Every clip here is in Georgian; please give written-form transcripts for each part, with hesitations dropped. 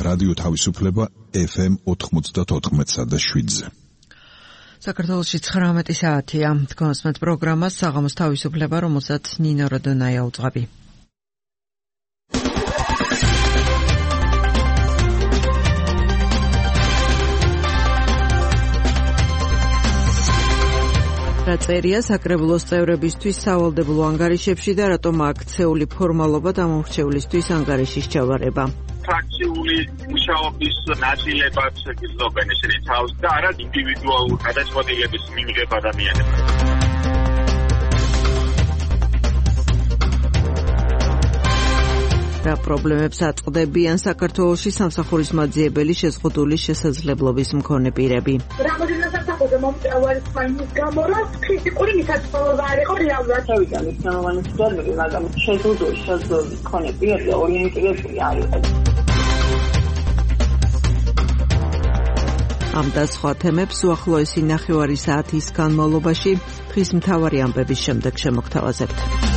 რადიო თავისუფლება FM 94.7-ზე. საქართველოში 19 საათია. თქვენსმეთ პროგრამას საღამოს თავისუფლება, რომელსაც ნინო როდონაია უძღვები. წერია საკრებულოს წევრებისთვის სავალდებულო ანგარიშებში და რატომ აქცეული ფორმალობა დამორჩევლისთვის ანგარიშის ჩავარება. ფრაქციული მუშაობის ნაწილებად გრძნობენ ესენი თავს და არა ინდივიდუალურ გადაწყვეტილების მიღება ადამიანებმა. რა პრობლემებს აწყდებიან საქართველოში სამსახურის მაძიებელი შეზღუდული შესაძლებლობის მქონე პირები. რამოდენად სამსახურზე მომწევარი მაინც გამორა ფიზიკური მისაწვდომობა არ იყო რეალურად. თავიდან მნიშვნელოვანი სიტუაცია, მაგრამ შეზღუდული შესაძლებლობის მქონე პირები ორიენტირებული არ იყო. ამ და სხვა თემებს უახლოესი ნახევარი საათის განმავლობაში ხის მთავარი ამბების შემდეგ შემოგთავაზებთ.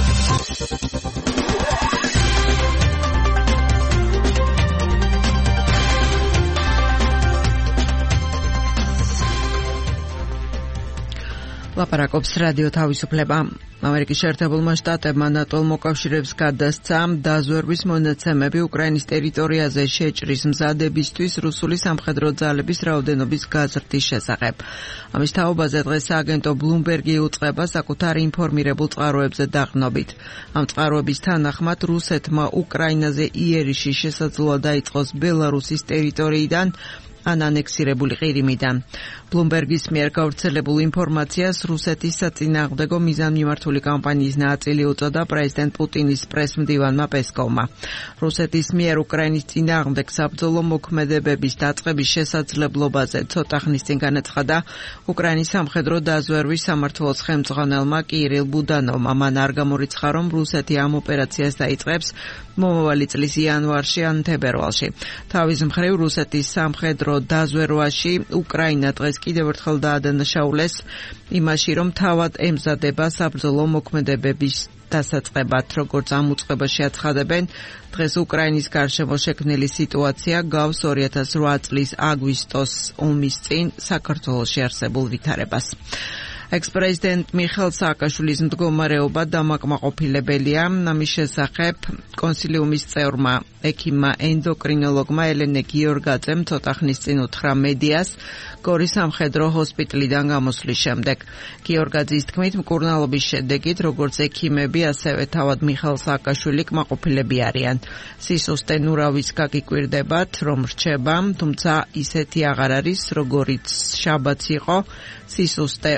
ლაპარაკობს რადიო თავისუფლება. ამერიკის შეერთებულმა შტატებმა ნატო მოკავშირეებს გადასცა დაზვერვის მონაცემები უკრაინის ტერიტორიაზე შეჭრის მზადებისთვის რუსული სამხედრო ძალების რაოდენობის გაზრდის შესახებ. ამის თაობაზე დღეს აგენტო ბლუმბერგი უწყება საკუთარ ინფორმირებულ წყაროებზე დაყრდნობით. ამ წყაროების თანახმად რუსეთმა უკრაინაზე იერიში შესაძლოა დაიწყოს ბელარუსის ტერიტორიიდან ან ანექსირებული ყირიმიდან. ბლუმბერგის მიერ გავრცელებულ ინფორმაციას რუსეთის საწინააღმდეგო მიზანმიმართული კამპანიის ნაწილი უწოდა პრეზიდენტ პუტინის პრესმდივანმა პესკოვმა. რუსეთის მიერ უკრაინის წინააღმდეგ საბრძოლო მოქმედებების დაწყების შესაძლებლობაზე ცოტა ხნის წინ განაცხადა უკრაინის სამხედრო დაზვერვის სამმართველოს ხელმძღვანელმა კირილ ბუდანოვმა. მან არ გამორიცხა, რომ რუსეთი ამ ოპერაციას დაიწყებს მომავალი წლის იანვარში ან თებერვალში. თავის მხრივ რუსეთის სამხედრო დაზვერვაში უკრაინა დღეს კიდევ ერთხელ დაადანაშაულეს იმაში, რომ თავად ემზადება საბრძოლო მოქმედებების დასაწყებად. როგორც ამ უწყებაში აცხადებენ, დღეს უკრაინის გარშემო შექმნილი სიტუაცია გავს 2008 წლის აგვისტოს ომის წინ საქართველოში არსებულ ვითარებას. ექს-პრეზიდენტ მიხეილ სააკაშვილის მდგომარეობა დამაკმაყოფილებელია. ამის შესახებ კონსილიუმის წევრმა ექიმმა ენდოკრინოლოგმა ელენე გიორგაძემ ცოტა ხნის წინ უთხრა მედიას გორის სამხედრო ჰოსპიტალიდან გამოსვლის შემდეგ. გიორგაძის თქმით, მკურნალობის შედეგით როგორც ექიმები, ასევე თავად მიხეილ სააკაშვილი კმაყოფილები არიან. სისუსტე ნურავის გაგიკვირდებათ, რომ რჩება, თუმცა ისეთი აღარ არის, როგორიც შაბათს იყო. სისუსტე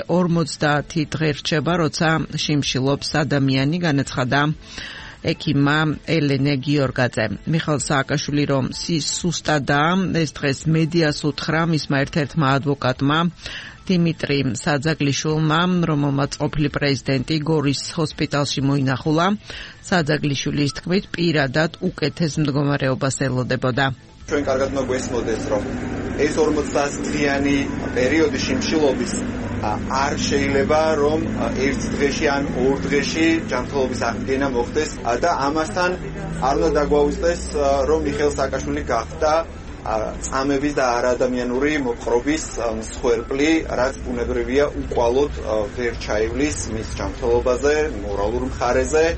50 დღე რჩება, როცა შიმშილობს ადამიანი, განაცხადა ექიმმა ელენე გიორგაძემ. მიხეილ სააკაშვილი რომ სუსტადაა, ეს დღეს მედიას უთხრა მისმა ერთ-ერთმა ადვოკატმა დიმიტრი საძაგლიშვილმა, რომელმაც ყოფილი პრეზიდენტი გორის ჰოსპიტალში მოინახულა. საძაგლიშვილის თქმით, პირადად უკეთეს მდგომარეობას ელოდებოდა. ჩვენ კარგად მოგვესმოდეს, რომ ეს 40 დღიანი პერიოდი შიმშილობის არ შეიძლება რომ ერთ დღეში ან ორ დღეში ჯანმრთელობის აღდგენა მოხდეს და ამასთან არ უნდა დაგვაუწყდეს რომ მიხეილ სააკაშვილი გახდა წამების და არაადამიანური მოპყრობის მსხვერპლი, რაც ბუნებრივია უკვალოდ ვერ ჩაივლის მის ჯანმრთელობაზე, მორალურ მხარეზე.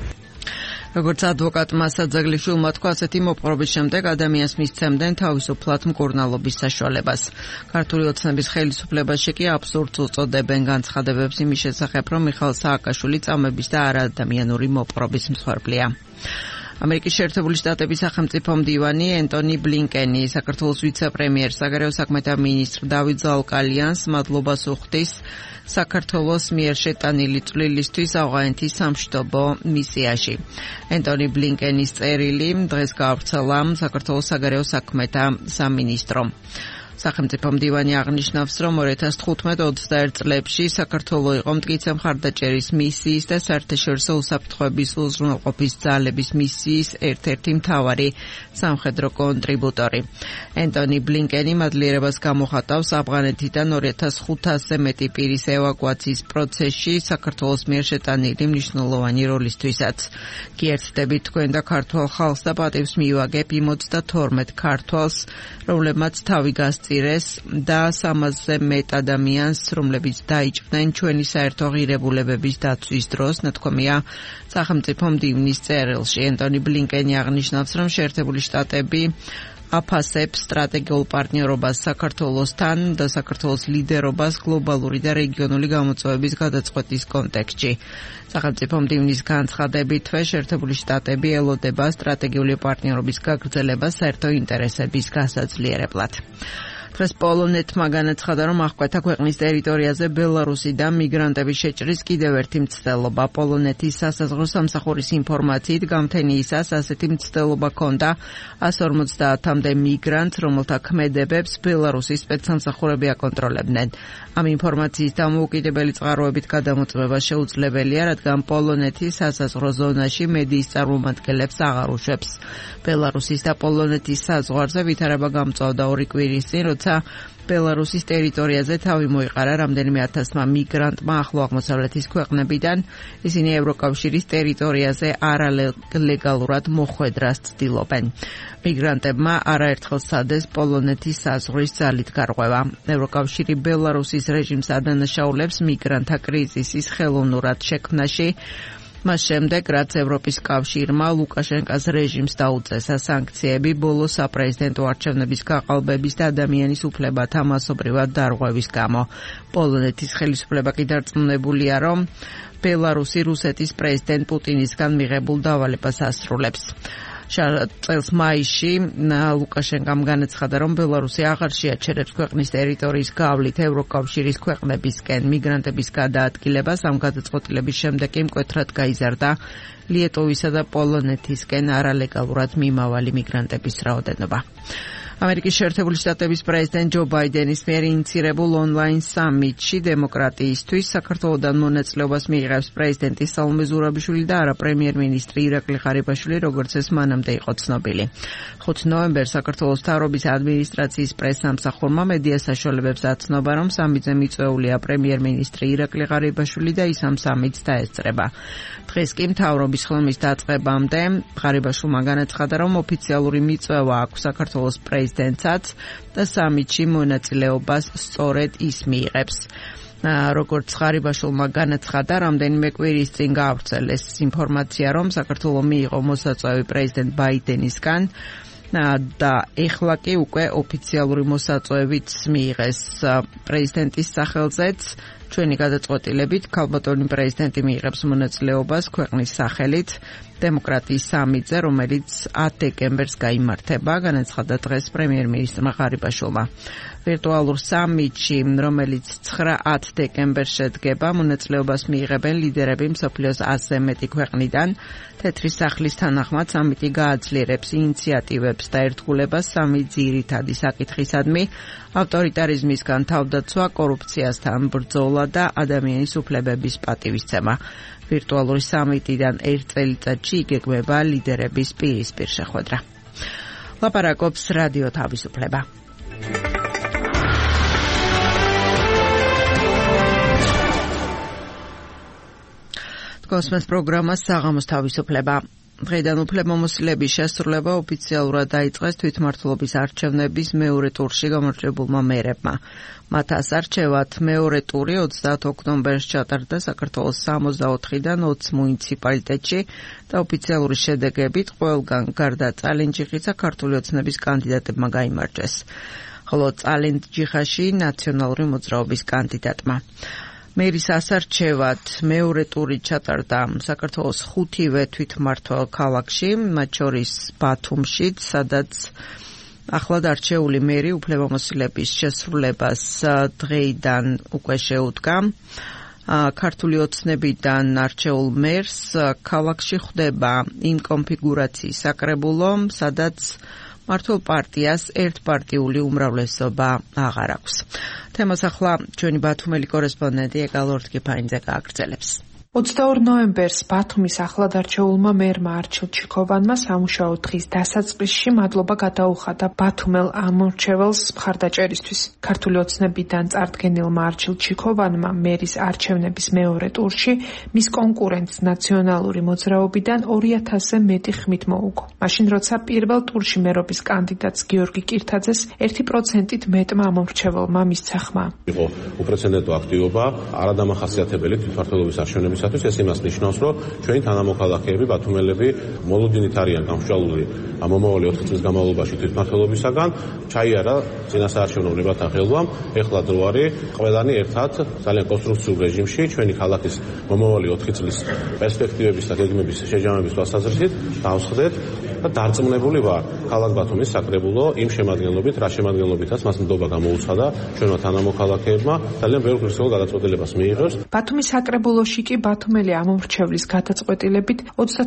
როგორც ადვოკატმა საძაგლიშვილმა თქვა, ასეთი მოპყრობის შემდეგ ადამიანს მისცემდნენ თავისუფლად მკურნალობის საშუალებას. ქართული ოცნების ხელისუფლებაში კი აბსურდს უწოდებენ განცხადებებს იმის შესახებ, რომ მიხეილ სააკაშვილი წამების და არაადამიანური მოპყრობის მსხვერპლია. ამერიკის შეერთებული შტატების სახელმწიფო მდივანი ენტონი ბლინკენი საქართველოს ვიცე-პრემიერს, საგარეო საქმეთა მინისტრ დავით ზაოკალიანს მადლობას უხდის საქართველოს მიერ შეტანილი წვლილისთვის ავღანეთის სამშვიდობო მისიაში. ენტონი ბლინკენის წერილი დღეს გაავრცელა საქართველოს საგარეო საქმეთა სამინისტრომ. სახელმწიფო მდივანი აღნიშნავს, რომ 2015-21 წლებში საქართველო იყო მტკიცე მხარდაჭერის მისიის და საერთაშორისო უსაფრთხოების უზრუნველყოფის ძალების მისიის ერთ-ერთი მთავარი სამხედრო კონტრიბუტორი. ენტონი ბლინკენი მადლიერებას გამოხატავს ავღანეთიდან 2500-ზე მეტი პირის ევაკუაციის პროცესში საქართველოს მიერ შეტანილი მნიშვნელოვანი როლისთვისაც. გიერთდებით თქვენ და ქართულ ხალხს და პატივს მივაგებ იმ 32 ქართველს, რომლებმაც თავი გასწირეს და 300-ზე მეტ ადამიანს, რომლებიც დაიჭრნენ ჩვენი საერთო ღირებულებების დაცვის დროს, ნათქვამია სახელმწიფო მდივნის წერილში. ენტონი ბლინკენი აღნიშნავს, რომ შეერთებული შტატები აფასებს სტრატეგიულ პარტნიორობას საქართველოსთან და საქართველოს ლიდერობას გლობალური და რეგიონული გამოწვევების გადაწყვეტის კონტექსტში. სახელმწიფო მდივნის განცხადებითვე შეერთებული შტატები ელოდება სტრატეგიული პარტნიორობის გაგრძელებას საერთო ინტერესების გასაძლიერებლად. დღეს პოლონეთმა განაცხადა, რომ აღკვეთა ქვეყნის ტერიტორიაზე ბელარუსიდან მიგრანტების შეჭრის კიდევ ერთი მცდელობა. პოლონეთის სასაზღვრო სამსახურის ინფორმაციით გამთენიისას ასეთი მცდელობა ჰქონდა 150-მდე მიგრანტს, რომელთა ქმედებებს ბელარუსის სპეცსამსახურები აკონტროლებდნენ. ამ ინფორმაციის დამოუკიდებელი წყაროებით გადამოწმება შეუძლებელია, რადგან პოლონეთის სასაზღვრო ზონაში მედიის წარმომადგენლებს აღარ უშვებს. ბელარუსის და პოლონეთის საზღვარზე ვითარება გამწვავდა 2 კვირის წინ, როცა ბელარუსის ტერიტორიაზე თავი მოიყარა რამდენიმე ათასმა მიგრანტმა ახლო აღმოსავლეთის ქვეყნებიდან. ისინი ევროკავშირის ტერიტორიაზე არალეგალურად მოხვედრას ცდილობენ. მიგრანტებმა არაერთხელ სცადეს პოლონეთის საზღვრის ძალით გარღვევა. ევროკავშირი ბელარუსის რეჟიმს ადანაშაულებს მიგრანტთა კრიზისის ხელოვნურად შექმნაში, მას შემდეგ, რაც ევროპის კავშირმა ლუკაშენკას რეჟიმს დაუწესა სანქციები ბოლო საპრეზიდენტო არჩევნების გაყალბების და ადამიანის უფლებათა მასობრივად დარღვევის გამო. პოლონეთის ხელისუფლება კი დარწმუნებულია, რომ ბელარუსი რუსეთის პრეზიდენტ პუტინისგან მიღებულ დავალებას ასრულებს. წელს მაისში ლუკაშენკამ განაცხადა, რომ ბელარუსი აღარ შეაჩერებს ქვეყნის ტერიტორიის გავლით ევროკავშირის ქვეყნებისკენ მიგრანტების გადაადგილებას. ამ გადაწყვეტილების შემდეგ კი მკვეთრად გაიზარდა ლიეტოვისა და პოლონეთისკენ არალეგალურად მიმავალი მიგრანტების რაოდენობა. ამერიკის შეერთებული შტატების პრეზიდენტ ჯო ბაიდენის მიერ ინიცირებულ ონლაინ სამიტში დემოკრატიისთვის საქართველოდან მონაწილეობას მიიღებს პრეზიდენტი სალომე ზურაბიშვილი და არა პრემიერ-მინისტრი ირაკლი ღარიბაშვილი, როგორც ეს მანამდე იყო ცნობილი. 5 ნოემბერს საქართველოს მთავრობის ადმინისტრაციის პრესსამსახურმა მედია საშუალებებს აცნობა, რომ სამიტზე მიწვეულია პრემიერ-მინისტრი ირაკლი ღარიბაშვილი და ის ამ სამიტს დაესწრება. დღეს კი მთავრობის ხილმის დაწყებამდე ღარიბაშვილმა განაცხადა, რომ ოფიციალური მიწვევა აქვს საქართველოს პრეზიდენტსაც და სამიტში მონაწილეობას სწორედ ის მიიღებს. როგორც ღარიბაშვილმა განაცხადა, რამდენიმე კვირის წინ გაავრცელეს ინფორმაცია, რომ საქართველო მიიღო მოსაწვევი პრეზიდენტ ბაიდენისგან და ეხლა კი უკვე ოფიციალური მოსაწვევით მიიღეს პრეზიდენტის სახელზეც. ჩვენი გადაწყვეტილებით ქალბატონი პრეზიდენტი მიიღებს მონაწილეობას ქვეყნის სახელით დემოკრატიის სამიტზე, რომელიც 10 დეკემბერს გაიმართება, განაცხადა დღეს პრემიერ-მინისტრმა ღარიბაშვილმა. ვირტუალურ სამიტში, რომელიც 9-10 დეკემბერს შედგება, მონაწილეობას მიიღებენ ლიდერები მსოფლიოს 100-ზე მეტი ქვეყნიდან. თეთრი სახლის თანახმად სამიტი გააძლიერებს ინიციატივებს და ერთგულებას სამი ძირითადი საკითხისადმი: ავტორიტარიზმისგან თავდაცვა, კორუფციასთან ბრძოლა და ადამიანის უფლებების პატივისცემა. ვირტუალური სამიტიდან 1 წელიწადში იგეგმება ლიდერების პირისპირ შეხვედრა. ლაპარაკობს რადიო თავისუფლება. კოსმოს პროგრამა საღამოს თავისუფლება. დღეიდან უფლებამოსილების შესრულება ოფიციალურად დაიწყეს თვითმმართველობის არჩევნების მეორე ტურში გამარჯვებულმა მერებმა. მათ ასარჩევად მეორე ტური 30 ოქტომბერს ჩატარდა საქართველოს 64-დან 20 მუნიციპალიტეტში და ოფიციალური შედეგებით ყველგან გარდა წალენჯიხისა ქართული ოცნების კანდიდატებმა გაიმარჯვეს. ხოლო წალენჯიხაში ნაციონალური მოძრაობის კანდიდატმა. მერის ასარჩევად მეორე ტური ჩატარდა საქართველოს 5-ვე თვითმმართველ ქალაქში, მათ შორის ბათუმშიც, სადაც ახლად არჩეული მერი უფლებამოსილების შესრულებას დღეიდან უკვე შეუდგა. ქართული ოცნებიდან არჩეულ მერს ქალაქში ხდება იმ კონფიგურაციის საკრებულო, სადაც მართლ პარტიას ერთპარტიული უმრავლესობა აღარ აქვს. თემას ახლა ჩვენი ბათუმელი კორესპონდენტი ეკალორდ კიფაინძე გააგრძელებს. 22 ნოემბერს ბათუმის ახლადარჩეულმა მერმა არჩილ ჩიქოვანმა სამუშაო დღის დასაწყისში მადლობა გადაუხადა ბათუმელ ამორჩეველს მხარდაჭერისთვის. ქართული ოცნებიდან წარდგენილმა არჩილ ჩიქოვანმა მერის არჩევნების მეორე ტურში მის კონკურენტს ნაციონალური მოძრაობიდან 2000-ზე მეტი ხმით მოუგო. მაშინ როცა პირველ ტურში მერობის კანდიდატს გიორგი კირთაძეს 1%-ით მეტმა ამორჩეველმა მისცა ხმა. იყო უპრეცედენტო აქტივობა, არადამახასიათებელი თვითმმართველობის არჩევნების ეს იმას ნიშნავს, რომ ჩვენი თანამოქალაქეები, ბათუმელები მოლოდინით არიან გამშვალული მომავალი 4 წლის განმავლობაში თვითმმართველობისაგან, ჩაიარა წინასაარჩევნო ნებათა ხელვამ, ეხლა დრო არის ყველანი ერთად ძალიან კონსტრუქციულ რეჟიმში ჩვენი ქალაქის მომავალი 4 წლის პერსპექტივების და გეგმების შეჯამების თვალსაზრისით დავსხდეთ და დარწმუნებული ვარ, ქალაქ ბათუმის საკრებულო იმ შემადგენლობით, რა შემადგენლობითაც მას ნდობა გამოუცხადა ჩვენმა თანამოქალაქეებმა ძალიან ბევრ ღირსეულ გადაწყვეტილებას მიიღოს. ბათუმის საკრებულოში კი ბათუმელი ამომრჩევლის გადაწყვეტილებით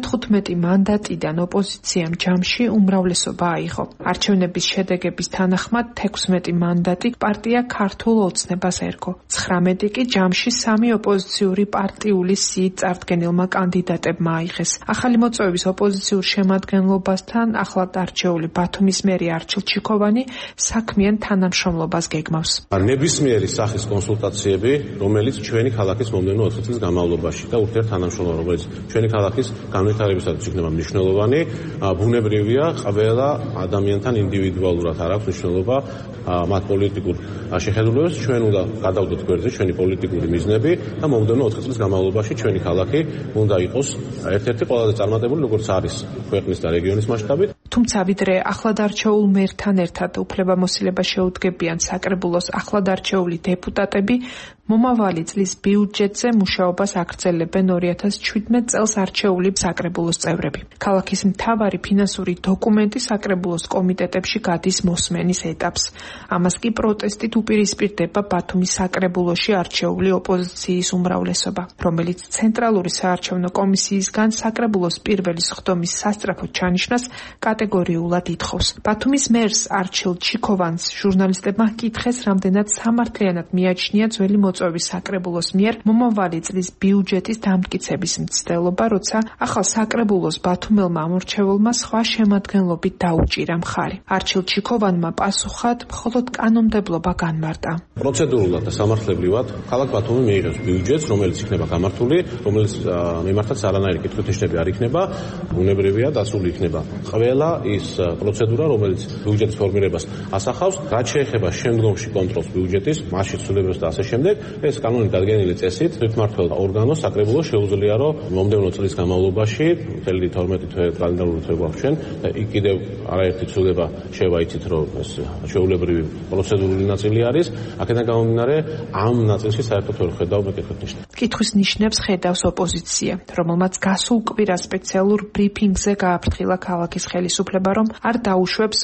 35 მანდატიდან ოპოზიციამ ჯამში უმრავლესობა აიღო. არჩევნების შედეგების თანახმად 16 მანდატი პარტია ქართულ ოცნებას ერგო. 19 კი ჯამში 3 ოპოზიციური პარტიული სიით წარდგენილმა კანდიდატებმა აიღეს. ახალი მოწვევის ოპოზიციურ შემადგენლობასთან ახლად არჩეული ბათუმის მერი არჩილ ჩიქოვანი საქმიან თანამშრომლობას გეგმავს. ნებისმიერი სახის კონსულტაციები, რომელიც ჩვენი ქალაქის მომდევნო 4 წლის განმავლობაში და ურთიერთთანამშრომლობა, რომელიც ჩვენი ქალაქის განვითარებისათვის იქნება მნიშვნელოვანი, ბუნებრივია, ყველა ადამიანთან ინდივიდუალურად არ აქვს მნიშვნელობა მათ პოლიტიკურ შეხედულებებს. ჩვენ უნდა გადავდოთ გვერდზე ჩვენი პოლიტიკური მიზნები და მომდევნო 4 წლის განმავლობაში ჩვენი ქალაქი უნდა იყოს ერთ-ერთი ყველაზე წარმატებული, როგორც არის ქვეყნის და რეგიონის მასშტაბით. თუმცა ვიდრე ახლადარჩეულ მერთან ერთად უფლებამოსილება შეუდგებიან საკრებულოს ახლადარჩეული დეპუტატები, მომავალი წლის ბიუჯეტზე მუშაობას აგრძელებენ 2017 წელს არჩეული საკრებულოს წევრები. ქალაქის მთავარი ფინანსური დოკუმენტი საკრებულოს კომიტეტებში გადის მოსმენის ეტაპს. ამას კი პროტესტით უპირისპირდება ბათუმის საკრებულოში არჩეული ოპოზიციის უმრავლესობა, რომელიც ცენტრალური საარჩევნო კომისიისგან საკრებულოს პირველი სხდომის სასწრაფო ჩანიშვნას კატეგორიულად ითხოვს. ბათუმის მერს არჩილ ჩიქოვანს ჟურნალისტებმა კითხეს, რამდენად სამართლიანად მიაჩნია ძველი მოწვევის საკრებულოს მიერ მომავალი წლის ბიუჯეტის დამტკიცების მცდელობა, როცა ახალ საკრებულოს ბათუმელმა ამორჩეველმა სხვა შემადგენლობით დაუჭირა მხარი. არჩილ ჩიქოვანმა პასუხად მხოლოდ კანონმდებლობა განმარტა. პროცედურულად და სამართლებრივად ქალაქ ბათუმი მიიღებს ბიუჯეტს, რომელიც იქნება გამართული, რომელიც მიმართაც არანაირი კითხვით-ნიშნები არ იქნება, ბუნებრივია დაცული იქნება ყველა ის პროცედურა, რომელიც ბიუჯეტის ფორმირებას ასახავს, რაც შეეხება შემდგომში კონტროლს ბიუჯეტის, მასში ცვლილებებს და ასე შემდეგ. ეს კანონით დადგენილი წესით თვითმმართველ ორგანოს საკრებულოს შეუძლია, რომ მომდევნო წლის განმავლობაში, მთელი 12 თვე კალენდარული თვე გვაქვს ჩვენ, იქ კიდევ არაერთი ცვლილება შევაიცით, რომ ეს ჩვეულებრივი პროცედურული ნაწილი არის. აქედან გამომდინარე, ამ ნაწილში საერთოდ ვერ ხედავ მეკითხვის ნიშნებს. კითხვის ნიშნებს ხედავს ოპოზიცია, რომელმაც გასულ კვირას სპეციალურ ბრიფინგზე გააფრთხილა ქალაქის ხელისუფლება, რომ არ დაუშვებს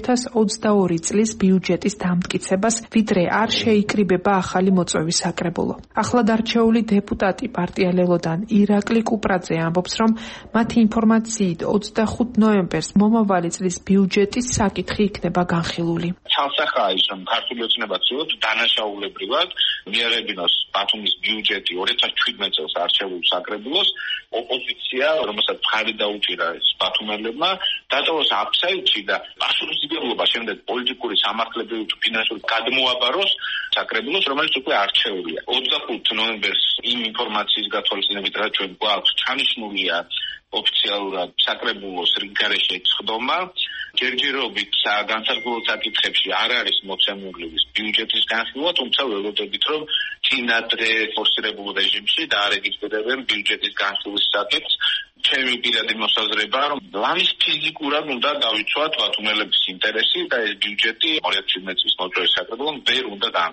2022 წლის ბიუჯეტის დამტკიცებას, ვიდრე არ შეიკრიბება ახალი მოწვევის საკრებულო. ახლად არჩეული დეპუტატი პარტია ლელოდან ირაკლი კუპრაძე ამბობს, რომ მათი ინფორმაციით 25 ნოემბერს მომავალი წლის ბიუჯეტის საკითხი იქნება განხილული. ცალსახაა ის, რომ ქართული ოცნება ცდილობს დანაშაულებრივად მიაღებინოს ბათუმის ბიუჯეტი 2017 წელს არჩეულ საკრებულოს. ოპოზიცია, რომელსაც მხარი დაუჭირა ბათუმელებმა, დატოვოს აფსაიდში და პასუხისმგებლობა შემდეგ პოლიტიკური სამართლებრივი ფინანსური გადმოაბაროს საკრებულოს, რომელიც უკვე არჩეულია. 25 ნოემბერს იმ ინფორმაციის გათვალისწინებით, რაც ჩვენ გვაქვს, ჩანიშნულია ოფიციალურად საკრებულოს რიგგარეშე სხდომა. ჯერჯერობით განსაზღვრო საკითხებში არ არის მოცემული ბიუჯეტის განხილვა, თუმცა ველოდებით, რომ წინადღე ფორსირებულ რეჟიმში დაარეგისტრირებენ ბიუჯეტის განხილვის საკითხს. ჩემი პირადი მოსაზრება, რომ ამის ფიზიკურად უნდა დავიცვათ ბათუმელების ინტერესი და ეს ბიუჯეტი 2017 წლის მოწვევის საკრებულომ ვერ უნდა დაამტკიცოს.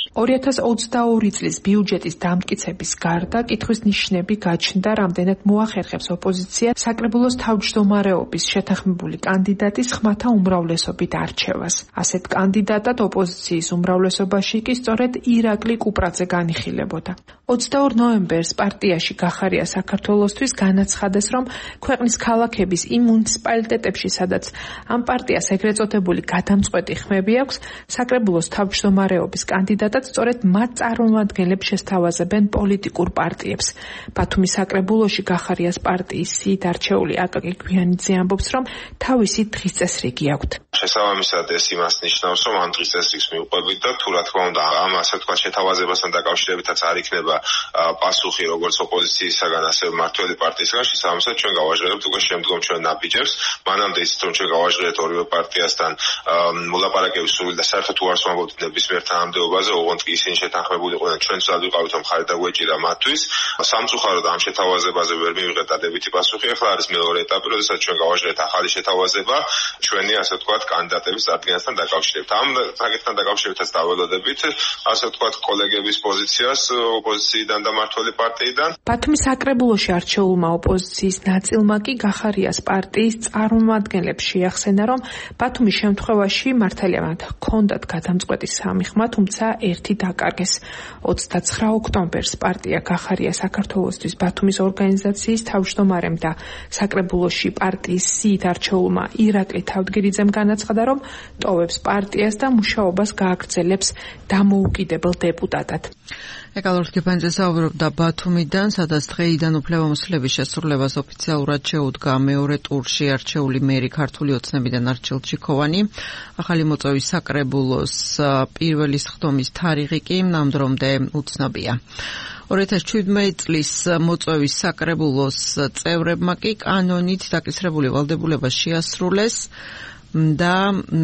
2022 წლის ბიუჯეტის დამტკიცების გარდა კითხვის ნიშნები გაჩნდა, რამდენად მოახერხებს ოპოზიცია საკრებულოს თავმჯდომარეობის შეთანხმებული კანდიდატის ხმათა უმრავლესობით არჩევას. ასეთ კანდიდატად ოპოზიციის უმრავლესობაში კი სწორედ ირაკლი კუპრაძე განიხილებოდა. 22 ნოემბერს პარტიაში გახარია საქართველოსთვის განაცხადეს, რომ ქვეყნის ქალაქების იმ მუნიციპალიტეტებში, სადაც ამ პარტიას ეგრეთ წოდებული გადამწყვეტი ხმები აქვს, საკრებულოს თავმჯდომარეობის კანდიდატად სწორედ მათ წარმომადგენლებს შესთავაზებენ პოლიტიკურ პარტიებს. ბათუმის საკრებულოში გახარიას პარტიის სიით არჩეული აკაკი გვიანიძე ამბობს, რომ თავისი დღის წესრიგი აქვთ. შესაბამისად ეს იმას ნიშნავს, რომ ამ დღის წესრიგს მიუყვებით და თუ რა თქმა უნდა ამ ასე ვთქვათ შეთავაზებასთან დაკავშირებითაც არ იქნება პასუხი როგორც ოპოზიციისაგან, ასევე მმართველი პარტიისგან, შესაბამისად ჩვენ გავაჟღერებთ უკვე შემდგომ ჩვენ ნაბიჯებს. მანამდე ისიც რომ ჩვენ გავაჟღერებთ ორივე პარტიასთან მოლაპარაკების სრული და საერთოდ თუ არ ვამბობთ ნებისმიერ თანამდებობაზე, ოღონდ კი ისინი შეთანხმებული იყვნენ, ჩვენ ცუდად ვიყავით რომ ხარი დაგვეჭირა მათთვის. სამწუხაროდ ამ შეთავაზებაზე ვერ მივიღეთ დადებითი პასუხი. ახლა არის მეორე ეტაპი, როდესაც ჩვენ გავაჟღერებთ ახალი შეთავაზება ჩვენი ასე ვთქვათ კანდიდატების წარდგენასთან დაკავშირებით. ამ საკითხთან დაკავშირებითაც დაველოდებით ასე ვთქვათ კოლეგების პოზიციას ოპოზიციიდან და მმართველი პარტიიდან. ბათუმის საკრებულოში არჩეულმა ოპოზიციის ნაწილმა კი გახარიას პარტიის წარმომადგენლებს შეახსენა, რომ ბათუმის შემთხვევაში მართალია მათ ჰქონდათ გადამწყვეტი სამი ხმა, თუმცა ერთი დაკარგეს. 29 ოქტომბერს პარტია გახარია საქართველოსთვის ბათუმის ორგანიზაციის თავმჯდომარემ და საკრებულოში პარტიის სიით არჩეულმა ირაკლი თავდგირიძემ განაცხადა, რომ ტოვებს პარტიას და მუშაობას გააგრძელებს დამოუკიდებელ დეპუტატად. ეკალორთ გეფანძე საუბრობდა ბათუმიდან, სადაც დღეიდან უფლებამოსილების შესრულებას ოფიციალურად შეუდგა მეორე ტურში არჩეული მერი ქართული ოცნებიდან არჩილ ჩიქოვანი. ახალი მოწვევის საკრებულოს პირველი სხდომის თარიღი კი ნამდვილად უცნობია. 2017 წლის მოწვევის საკრებულოს წევრებმა კი კანონით დაკისრებული ვალდებულება შეასრულეს და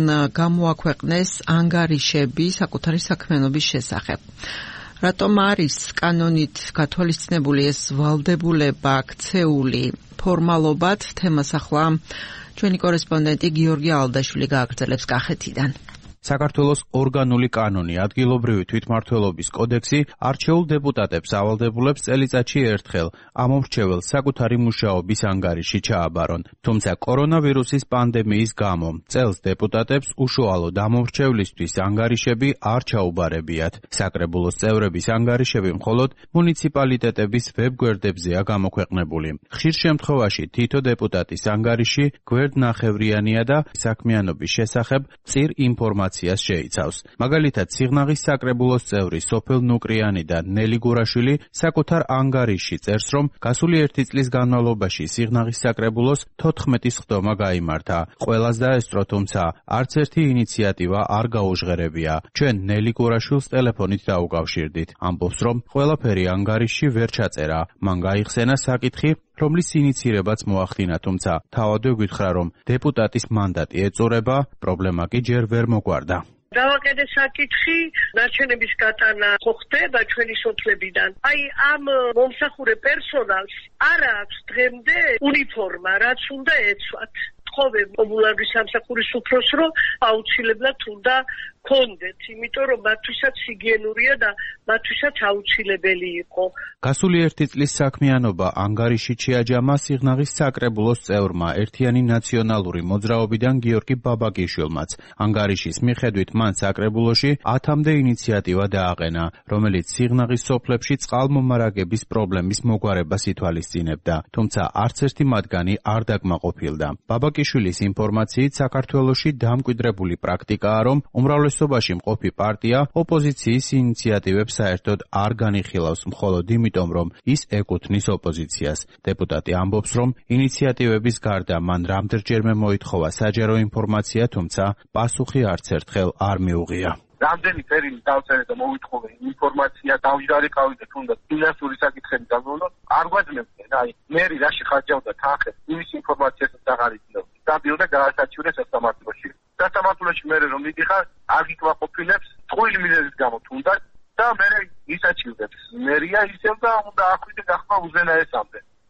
გამოაქვეყნეს ანგარიშები საკუთარი საქმიანობის შესახებ. რატომ არის კანონით გათვალისწინებული ეს ვალდებულება ქცეული ფორმალობად? თემას ახლა ჩვენი კორესპონდენტი გიორგი ალდაშვილი გააგრძელებს კახეთიდან. საქართველოს ორგანული კანონი, ადგილობრივი თვითმმართველობის კოდექსი არჩეულ დეპუტატებს ავალდებულებს წელიწადში ერთხელ ამომრჩეველს საკუთარი მუშაობის ანგარიში ჩააბარონ. თუმცა კორონავირუსის პანდემიის გამო წელს დეპუტატებს უშუალოდ ამომრჩევლისთვის ანგარიშები არ ჩაუბარებიათ. საკრებულოს წევრების ანგარიშები მხოლოდ მუნიციპალიტეტების ვებგვერდებზეა გამოქვეყნებული. ხშირ შემთხვევაში თითო დეპუტატის ანგარიში გვერდნახევრიანია და საქმიანობის შესახებ წირ ინფორმაციას შეიცავს. მაგალითად, სიღნაღის საკრებულოს წევრი სოფელ ნუკრიანი და ნელი გურაშვილი საკუთარ ანგარიში წერს, რომ გასული 1 წლის განმავლობაში სიღნაღის საკრებულოს 14 სხდომა გაიმართა. ყველას დაესწრო, თუმცა არც ერთი ინიციატივა არ გაუჟღერებია. ჩვენ ნელი გურაშვილს ტელეფონით დაუკავშირდით. ამბობს, რომ ყველაფერი ანგარიში ვერ ჩაწერა. მან გაიხსენა საკითხი, რომლის ინიცირებაც მოახდინა, თუმცა თავადვე გითხრა, რომ დეპუტატის მანდატი ეწურება, პრობლემა კი ჯერ ვერ მოგვარდა. დავაკეთე საკითხი ნარჩენების გატანა ხო ხდება ჩვენი სოფლებიდან. აი ამ მომსახურე პერსონალს არ აქვს დღემდე უნიფორმა, რაც უნდა ეცვათ. ხოვე პოპულარული სამსახურის უფროს, რომ აუცილებლად უნდა კონდეთ, იმიტომ რომ მათთვისაც ჰიგიენურია და მათთვისაც აუცილებელი იყო. გასული 1 წლის საქმიანობა ანგარიში შეაჯამა სიღნაღის საკრებულოს წევრმა ერთიანი ნაციონალური მოძრაობიდან გიორგი ბაბაკიშვილმაც. ანგარიშის მიხედვით მან საკრებულოში 10-მდე ინიციატივა დააყენა, რომელიც სიღნაღის სოფლებში წყალმომარაგების პრობლემის მოგვარებას ითვალისწინებდა, თუმცა არც ერთი მათგანი არ დაკმაყოფილდა. ბაბაკიშვილის ინფორმაციით საქართველოში დამკვიდრებული პრაქტიკაა, რომ უმრავლესობაში მყოფი პარტია ოპოზიციის ინიციატივებს საერთოდ არ განიხილავს, მხოლოდ იმიტომ, რომ ის ეკუთვნის ოპოზიციას. დეპუტატი ამბობს, რომ ინიციატივების გარდა მან რამდენჯერმე მოითხოვა საჯარო ინფორმაცია, თუმცა პასუხი არც ერთხელ არ მიუღია. რამდენი პერიოდი დავწერე და მოვითხოვე ინფორმაცია, დავჟარიყავი და თუნდაც ფინანსური საკითხები დავმოვნო, არ გვაძლევდნენ. აი, მერი რაში ხარჯავდა თანხებს, იმის ინფორმაციასაც აღარ იცნობდა. დაბიოდა გაასაჩივრეს სასამართლოში. სასამართლოში მე რომ მიდიხარ, არ გიკმაყოფილებს ტყუილი მიზეზის გამო თუნდაც და მე ისაჩივრებს. მერია ისევ და უნდა ახვიდე გახმა უზენაესამდე.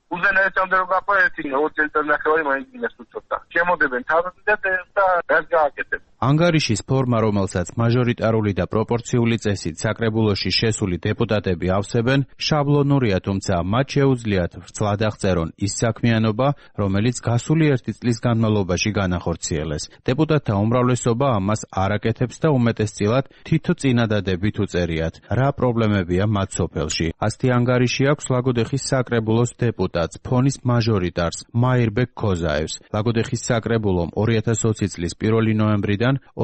უზენაესამდე რომ გაყვა ერთი 2 წელიწადნახევარი მაინც მინას უწევდა. შემოდებენ თავები და რას გააკეთებ. ანგარიშის ფორმა, რომელსაც მაჟორიტარული და პროპორციული წესით საკრებულოში შესული დეპუტატები ავსებენ, შაბლონურია, თუმცა მათ შეუძლიათ ვრცლად აღწერონ ის საქმიანობა, რომელიც გასული 1 წლის განმავლობაში განახორციელეს. დეპუტატთა უმრავლესობა ამას არ აკეთებს და უმეტესწილად თითო წინადადებით უწერიათ, რა პრობლემებია მათ სოფელში. ასეთი ანგარიში აქვს ლაგოდეხის საკრებულოს დეპუტატს, ფონის მაჟორიტარს, მაირბეკ ქოზაევს. ლაგოდეხის საკრებულომ 2020 წლის 1 ნოემბრიდან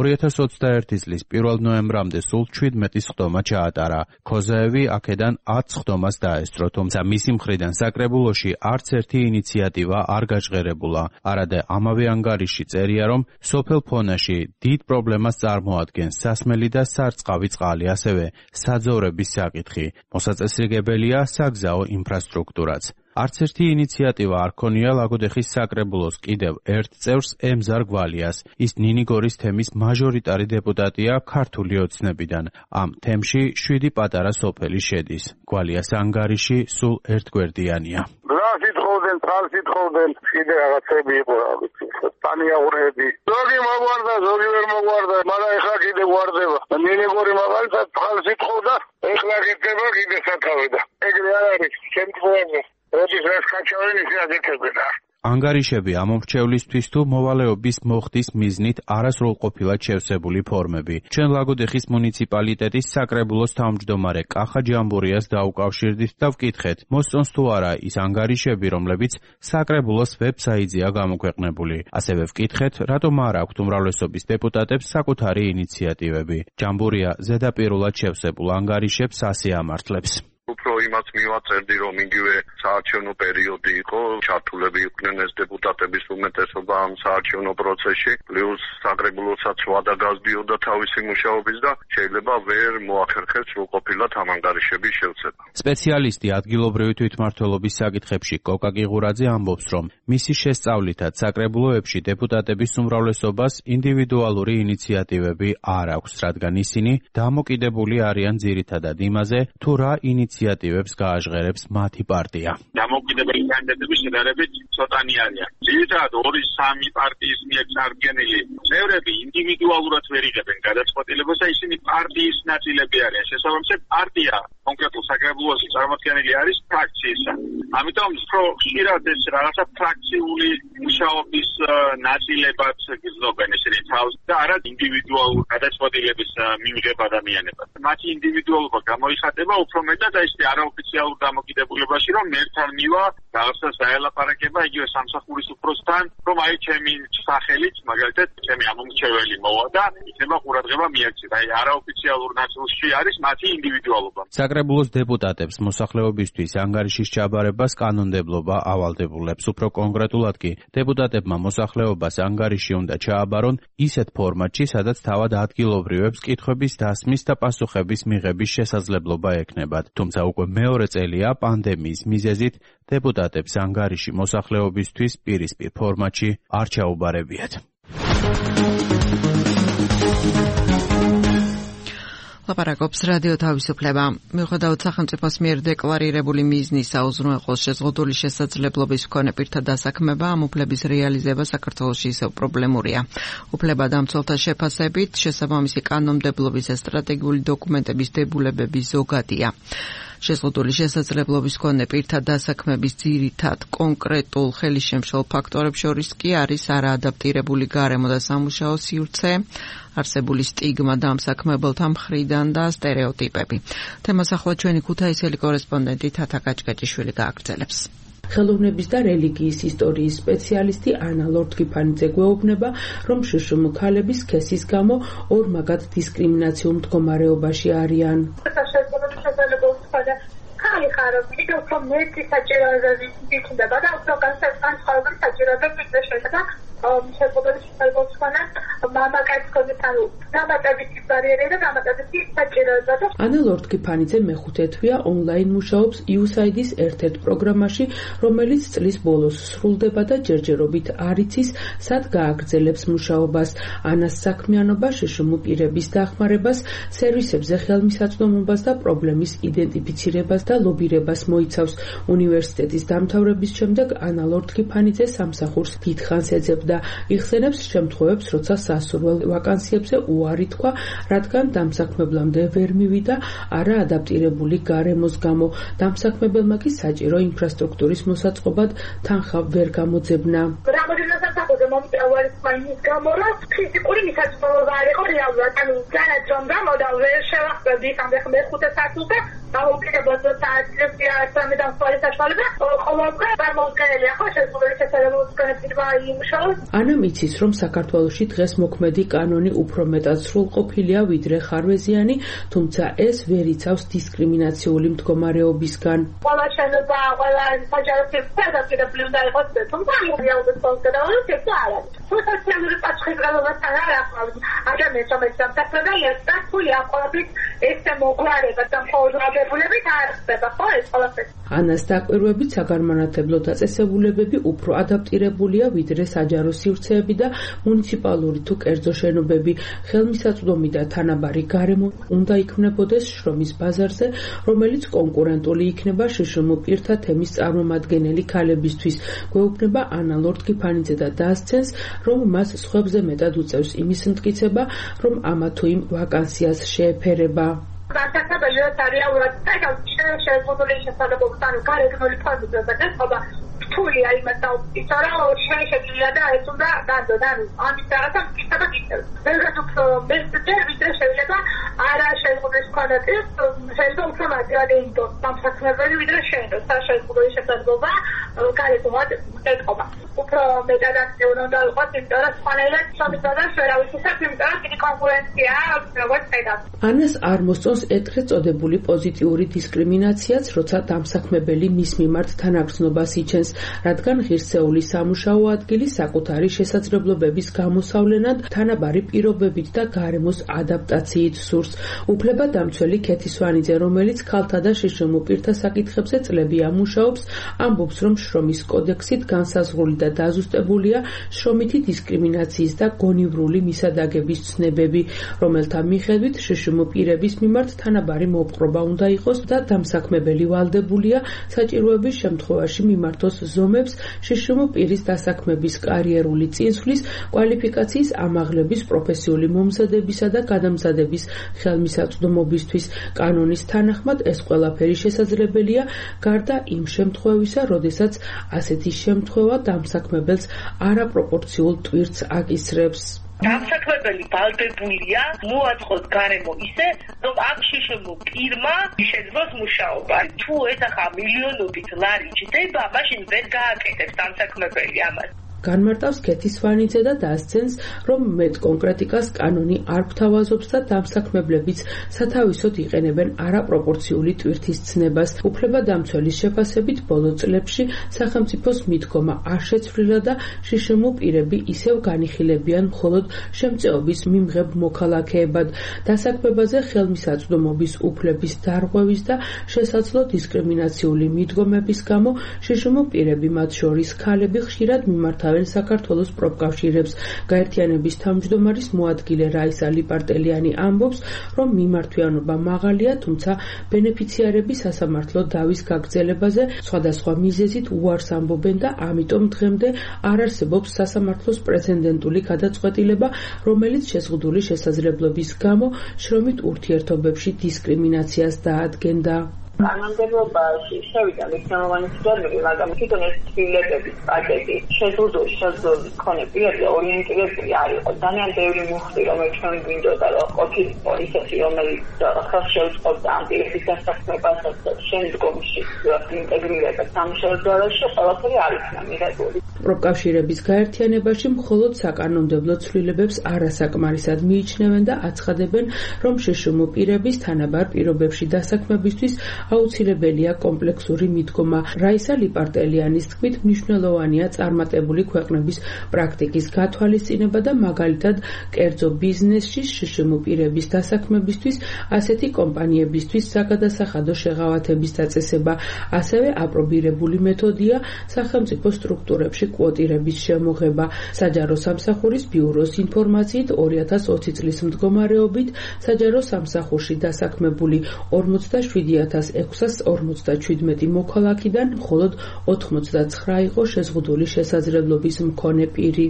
2021 წლის 1 ნოემბრამდე სულ 17 სხდომა ჩაატარა. ქოზაევი აქედან 10 სხდომას დაესწრო, თუმცა მისი მხრიდან საკრებულოში არც ერთი ინიციატივა არ გაჟღერებულა. არადა ამავე ანგარიში წერია, რომ სოფელ ფონაში დიდ პრობლემას წარმოადგენს სასმელი და სარწყავი წყალი, ასევე საძოვრების საკითხი. მოსაწესრიგებელია საგზაო ინფრასტრუქტურაც. არც ერთი ინიციატივა არ ქონია ლაგოდეხის საკრებულოს კიდევ ერთ წევრს ემზარ გვალიას. ის ნინიგორის თემის მაჟორიტარი დეპუტატია ქართული ოცნებიდან. ამ თემში 7 პატარა სოფელი შედის. გვალიას ანგარიში სულ ერთგვერდიანია. რას ითხოვდნენ, წყალს ითხოვდნენ, კიდე რაღაცები იყო რა ვიცი, სტანიაღურები. ზოგი მოგვარდა, ზოგი ვერ მოგვარდა, მაგრამ ეხლა კიდე გვარდება. ნინიგორი მაგალითად წყალს ითხოვდა, ეხლა გიწება კიდე სათავე და ეგრე არ არის, შემთხვევაში. როდის რას ხაჩავენ ისე აგეთებენ. ანგარიშები ამომრჩევლისთვის თუ მოვალეობის მოხდის მიზნით არასრულყოფილად შევსებული ფორმები. ჩვენ ლაგოდეხის მუნიციპალიტეტის საკრებულოს თავმჯდომარე კახა ჯამბურიას დაუკავშირდით და ვკითხეთ, მოსწონს თუ არა ის ანგარიშები, რომლებიც საკრებულოს ვებსაიტზეა გამოქვეყნებული. ასევე ვკითხეთ, რატომ არ აქვთ უმრავლესობის დეპუტატებს საკუთარი ინიციატივები. ჯამბურია ზედაპირულად შევსებულ ანგარიშებს ასე ამართლებს. უფრო იმას მივაწერდი, რომ იგივე საარჩევნო პერიოდი იყო, ჩართულები იყვნენ ეს დეპუტატების უმეტესობა ამ საარჩევნო პროცესში, პლუს საკრებულოსაც ვადა გასდიოდა თავისი მუშაობის და შეიძლება ვერ მოახერხეს სრულყოფილად ამ ანგარიშების შევსება. სპეციალისტი ადგილობრივი თვითმმართველობის საკითხებში კოკა კიღურაძე ამბობს, რომ მისი შესწავლითაც საკრებულოებში დეპუტატების უმრავლესობას ინდივიდუალური ინიციატივები არ აქვს, რადგან ისინი დამოკიდებული არიან ძირითადად იმაზე, თუ რა ინიციატივებს გააჟღერებს მათი პარტია. დამოუკიდებელი კანდიდატების შედარებით ცოტანი არიან. ძირითადად 2-3 პარტიის მიერ წარდგენილი წევრები ინდივიდუალურად ვერ იღებენ გადაწყვეტილებას და ისინი პარტიის ნაწილები არიან. შესაბამისად, პარტია კონკრეტულ საკრებულოში წარმოქმნილი არის ფრაქციისა. ამიტომ ხშირად ეს რაღაცა ფრაქციული მუშაობის ნაწილებად გრძნობენ ისინი თავს და არა ინდივიდუალურ გადაწყვეტილების მიღებ ადამიანებად. მათი ინდივიდუალობა გამოიხატება უფრო მეტად და ისე არაოფიციალურ დამოკიდებულებაში, რომ მერთან მივა რაღაცას დაელაპარაკება იგივე სამსახურის უფროსთან, რომ აი ჩემი სახელით, მაგალითად, ჩემი ამომრჩეველი მოვა და იქნება ყურადღება მიექცეთ. აი არაოფიციალურ ნაწილში არის მათი ინდივიდუალობა. საკრებულოს დეპუტატებს მოსახლეობისთვის ანგარიშის ჩაბარებას კანონმდებლობა ავალდებულებს. უფრო კონკრეტულად კი, დეპუტატებმა მოსახლეობას ანგარიში უნდა ჩააბარონ ისეთ ფორმატში, სადაც თავად ადგილობრივებს კითხვების დასმის და პასუხების მიღების შესაძლებლობა ექნებათ. თუმცა უკვე მეორე წელია პანდემიის მიზეზით დეპუტატებს ანგარიში მოსახლეობისთვის პირისპირ ფორმატში არ ჩაუბარებიათ. ლაპარაკობს რადიო თავისუფლება. მიუხედავად სახელმწიფოს მიერ დეკლარირებული მიზნის საუზრუნველყოს შეზღუდული შესაძლებლობის მქონე პირთა დასაქმება, ამ უფლების რეალიზება საქართველოში ისევ პრობლემურია. უფლებადამცველთა შეფასებით, შესაბამისი კანონმდებლობის და სტრატეგიული დოკუმენტების დებულებები ზოგადია. შეზღუდული შესაძლებლობის მქონე პირთა დასაქმების ძირითად კონკრეტულ ხელისშემშლელ ფაქტორებს შორის კი არის არაადაპტირებული გარემო და სამუშაო სივრცე, არსებული სტიგმა დამსაქმებელთა მხრიდან და სტერეოტიპები. თემას ახლა ჩვენი ქუთაისელი კორესპონდენტი თათა კაჭკაჭიშვილი გააგრძელებს. ხელოვნების და რელიგიის ისტორიის სპეციალისტი ანა ლორთგიფანიძე გვეუბნება, რომ შშმ ქალების სქესის გამო ორმაგად დისკრიმინაციულ მდგომარეობაში არიან. ხალი ხარ, კიდევ უფრო მეტი საჭიროებები იქნება და უფრო განსხვავებული საჭიროებები იქნება. შეფოდების შეფერბოსხანა მამაკაც კონდიტანუ დამატებითი ბარიერები და დამატებითი საჭიროება და ანა ლორდ-კიფანიძე მეხუთე თვეა ონლაინ მუშაობს USAID-ის ერთ-ერთ პროგრამაში, რომელიც წლის ბოლოს სრულდება და ჯერჯერობით არ იცის, სად გააგრძელებს მუშაობას. ანას საქმიანობა შშმ პირების დახმარებას, სერვისებზე ხელმისაწვდომობას და პრობლემის იდენტიფიცირებას და ლობირებას მოიცავს. უნივერსიტეტის დამთავრების შემდეგ ანა ლორდ-კიფანიძე სამსახურს დიდხანს ეძებდა. იხსენებს შემთხვევებს, როცა სასურველ ვაკანსიებზე უარი თქვა, რადგან დამსაქმებლამდე ვერ მივიდა არა ადაპტირებული გარემოს გამო. დამსაქმებელმა კი საჭირო ინფრასტრუქტურის მოსაწყობად თანხა ვერ გამოძებნა. რამოდენად საფუძე მომწევარი მაინც გამო რა ფიზიკური მისაწვდომობა არ იყო რეალურად. ანუ განაძრომ გამოდა ვერ შევახებდი ამდე მეხუთე სართულზე დაუპირებლად საათლებში არასამე დამსვალი საშუალება ყოველდღე წარმოუდგენელია ხო შეზღუდული შესაძლებლობა იმუშაოს. ანა მიცის, რომ საქართველოში დღეს მოქმედი კანონი უფრო მეტად სრულყოფილია ვიდრე ხარვეზიანი, თუმცა ეს ვერ იცავს დისკრიმინაციული მდგომარეობისგან. ყველა შენობა, ყველა საჯარო სექტორი უნდა იყოს, თუმცა რეალურად ფუნქციონალური არა. სოციალური პატრიოტიზმთან არ ახლავს ადამიანს, რომელიც დამსახურებელია, სტატუსი აკოლაბის ესე მოგვარება და მხოლოდღებულებით არ ხდება ხო ეს ყველაფერი. ანას დაკვირვებით საგანმანათლებლო დაწესებულებები უფრო ადაპტირებულია ვიდრე საჯარო სივრცეები და მუნიციპალური თუ კერძო შენობები. ხელმისაწვდომი და თანაბარი გარემო უნდა იქმნებოდეს შრომის ბაზარზე, რომელიც კონკურენტული იქნება შშმ პირთა თემის წარმომადგენელი ქალებისთვის. გვეუბნება ანა ლორდ-კიფანიძე და დაასცენს, რომ მას სხვებზე მეტად უწევს იმის მტკიცება, რომ ამა თუ იმ ვაკანსიას შეეფერება. განსაკუთრებით რეალურად შეზღუდული შესაძლებლობებთან გარეგნული ფორმულები და სხვა რთულია იმას დაუპირისპირდა, რომ შეიძლება და ეს უნდა განდო და ამის რაღაცა მტკიცება გიწევს. ზოგადად უფრო მეტად ვიდრე შეიძლება არა შეზღუდვის კონტექსტ, შეიძლება უფრო მაგარი ინდო სამსახურებელი ვიდრე შეიძლება შეზღუდული შესაძლებლობა გარეგნულად ეკობა. უფრო მეტად აქტიური უნდა იყოს, იმიტომ რომ სხვანაირად შრომის ბაზარს ვერავის ისეთ, იმიტომ რომ დიდი კონკურენციაა, როგორც ხედავთ. ანას არ მოსწონს ეგრეთ წოდებული პოზიტიური დისკრიმინაციაც, როცა დამსაქმებელი მის მიმართ თანაგრძნობას იჩენს, რადგან ღირსეული სამუშაო ადგილი საკუთარი შესაძლებლობების გამოსავლენად თანაბარი პირობებით და გარემოს ადაპტაციით სურს. უფლებადამცველი ქეთი სვანიძე, რომელიც ქალთა და შშმ პირთა საკითხებზე წლებია მუშაობს, ამბობს, რომ შრომის კოდექსით განსაზღვრული და დაზუსტებულია შრომითი დისკრიმინაციის და გონივრული მისადაგების ცნებები, რომელთა მიხედვით შშმ პირების მიმართ თანაბარი მოპყრობა უნდა იყოს და დამსაქმებელი ვალდებულია საჭიროების შემთხვევაში მიმართოს ზომებს შშმ პირის დასაქმების კარიერული წინსვლის, კვალიფიკაციის ამაღლების, პროფესიული მომზადებისა და გადამზადების ხელმისაწვდომობისთვის. კანონის თანახმად ეს ყველაფერი შესაძლებელია გარდა იმ შემთხვევისა, როდესაც ასეთი შემთხვევა დამსაქმებელს არაპროპორციულ ტვირთს აკისრებს. დამსაქმებელი ვალდებულია მოაწყოს გარემო ისე, რომ ამ შშმ პირმა შეძლოს მუშაობა. თუ ეს ახლა მილიონობით ლარი ჯდება, მაშინ ვერ გააკეთებს დამსაქმებელი ამას. განმარტავს ქეთი სვანიძე და დაასცენს, რომ მეტ კონკრეტიკას კანონი არ გვთავაზობს და დამსაქმებლებიც სათავისოდ იყენებენ არაპროპორციული ტვირთის ცნებას. უფლებადამცველის შეფასებით ბოლო წლებში სახელმწიფოს მიდგომა არ შეცვლილა და შშმ პირები ისევ განიხილებიან მხოლოდ შემწეობის მიმღებ მოქალაქეებად. დასაქმებაზე ხელმისაწვდომობის უფლების დარღვევის და შესაძლო დისკრიმინაციული მიდგომების გამო შშმ პირები, მათ შორის ქალები, ხშირად მიმართავენ საქართველოს პროფკავშირებს. გაერთიანების თავმჯდომარის მოადგილე რაისა ლიპარტელიანი ამბობს, რომ მიმართვიანობა მაღალია, თუმცა ბენეფიციარები სასამართლო დავის გაგრძელებაზე სხვადასხვა მიზეზით უარს ამბობენ და ამიტომ დღემდე არ არსებობს სასამართლოს პრეცედენტული გადაწყვეტილება, რომელიც შეზღუდული შესაძლებლობის გამო შრომით ურთიერთობებში დისკრიმინაციას დაადგენდა. კანონმდებლობაში შევიდა მნიშვნელოვანი ცვლილებები, მაგრამ თვითონ ეს ცვლილებების პაკეტი შეზღუდული მქონე პირებზე ორიენტირებული არ იყო. ძალიან ბევრი მუხტი, რომელიც ჩვენ გვინდოდა, რომ ყოფილიყო ისეთი, რომელიც ხელს შეუწყობდა ამ პირების დასაქმებასაც და შემდგომში ინტეგრირება სამშობლოში, ყველაფერი არ იქნა მიღებული. პროფკავშირების გაერთიანებაში მხოლოდ საკანონმდებლო ცვლილებებს არასაკმარისად მიიჩნევენ და აცხადებენ, რომ შშმ პირების თანაბარ პირობებში დასაქმებისთვის აუცილებელია კომპლექსური მიდგომა. რაისა ლიპარტელიანის თქმით, მნიშვნელოვანია წარმატებული ქვეყნების პრაქტიკის გათვალისწინება და მაგალითად კერძო ბიზნესში შშმ პირების დასაქმებისთვის ასეთი კომპანიებისთვის საგადასახადო შეღავათების დაწესება. ასევე აპრობირებული მეთოდია სახელმწიფო სტრუქტურებში კვოტირების შემოღება. საჯარო სამსახურის ბიუროს ინფორმაციით 2020 წლის მდგომარეობით საჯარო სამსახურში დასაქმებული 47647 მოქალაქიდან მხოლოდ 89 იყო შეზღუდული შესაძლებლობის მქონე პირი.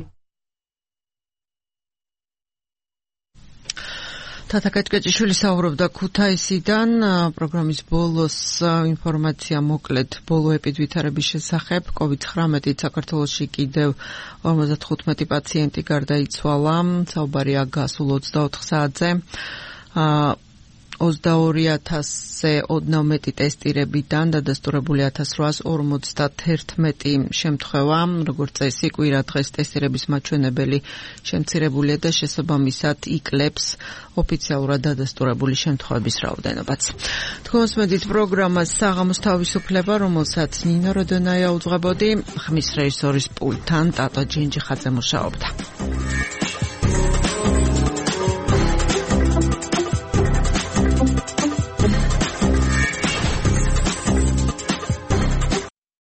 თათა კეჭკეჭიშვილი საუბრობდა ქუთაისიდან. პროგრამის ბოლოს ინფორმაცია მოკლედ ბოლო ეპიდვითარების შესახებ. COVID-19 საქართველოში კიდევ 55 პაციენტი გარდაიცვალა. საუბარია გასულ 24 საათზე. 22,000-ზე ოდნავ მეტი ტესტირებიდან დადასტურებული 1851 შემთხვევა. როგორც წესი, კვირა დღეს ტესტირების მაჩვენებელი შემცირებულია და შესაბამისად იკლებს ოფიციალურად დადასტურებული შემთხვევების რაოდენობაც. თქვენსმედით პროგრამას საღამოს თავისუფლება, რომელსაც ნინო როდონაია უძღვებოდი, ხმის რეჟისორის პულტთან ტატო ჯინჯიხაძე მუშაობდა.